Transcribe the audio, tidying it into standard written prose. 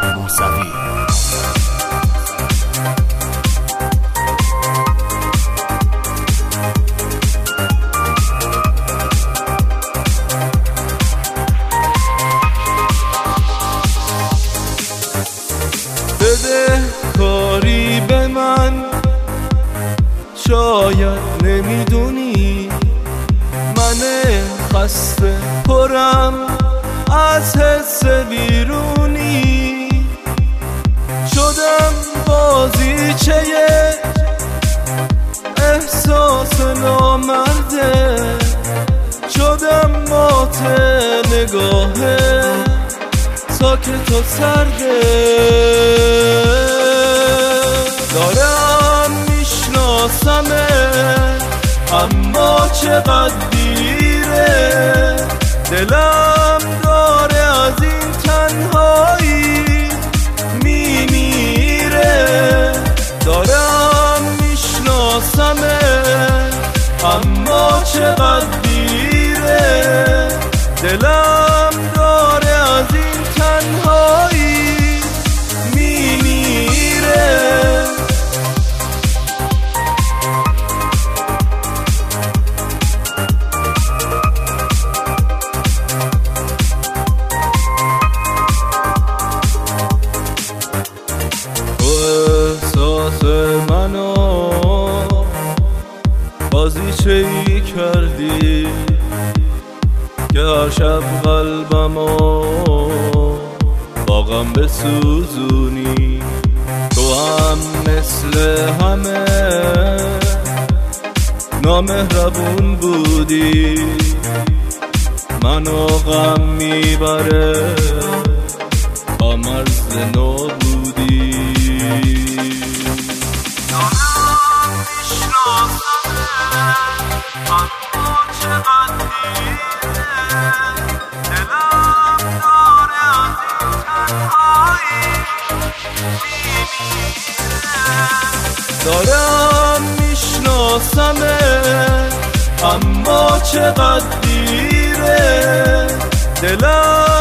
موسوی. بده کاری به من، شاید نمیدونی من خسته پرم از حس بیرونی، شدم بازیچه احساس نامرده، شدم مات نگاهه ساکت و سرده. دارم میشناسمه اما چقدر دیره، دلم داره از این تنهایی میمیره. دارم میشناسمه اما چقدر دیره، دلم داره از این تنهایی میمیره. احساس منو بازیچه‌ای کردی که هر شب قلبمو با غم بسوزونی. تو هم مثل همه نامهربون بودی، منو غم میبره با مرز نابودی. دارم میشناسمه اما چقدر دیره، دلم داره از این تنهایی میمیره. دارم میشناسمه اما چقدر دیره، دلم